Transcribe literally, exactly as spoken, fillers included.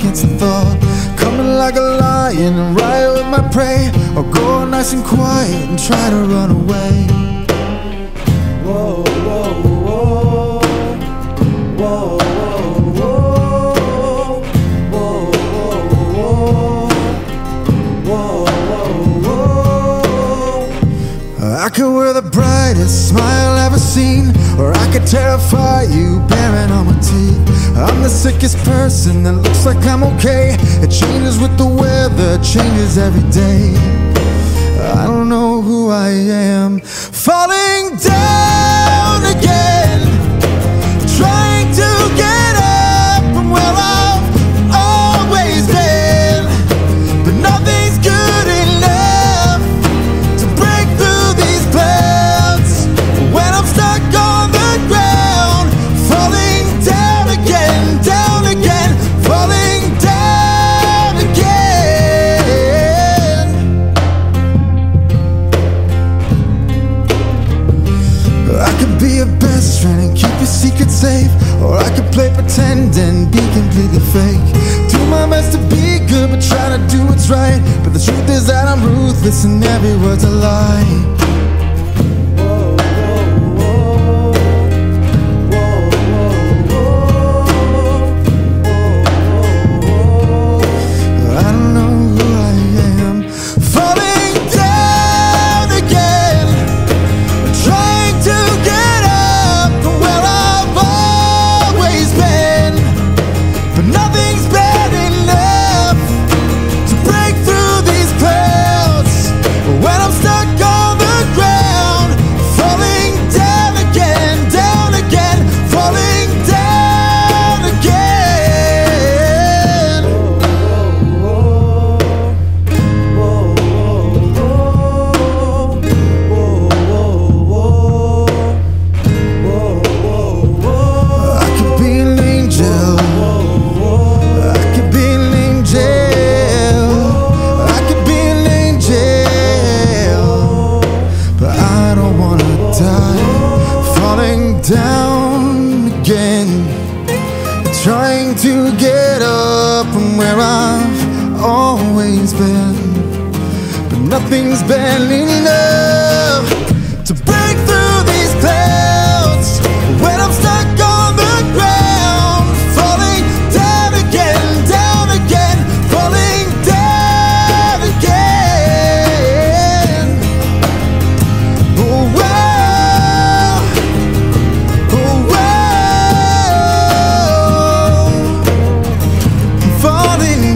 against the thought, coming like a lion and riot with my prey, or go nice and quiet and try to run away. Whoa, whoa, whoa, whoa, whoa, whoa, whoa, whoa. I could wear the brightest smile ever seen, or I could terrify you baring all my teeth. I'm the sickest person that looks like I'm okay. It changes with the weather, changes every day. I don't know who I am, falling down again, trying to get up from where I've always been, but nothing's good enough to break through these clouds. When I'm stuck on the ground, falling down again, down again, falling down again. I could be your best friend and keep your secret safe, or I could play pretend and be completely fake. Do my best to be good but try to do what's right, but the truth is that I'm ruthless and every word's a lie. Down again, trying to get up from where I've always been, but nothing's been enough to break through these clouds. When I'm stuck on the ground, falling down again, down again, falling down again. Oh, well, falling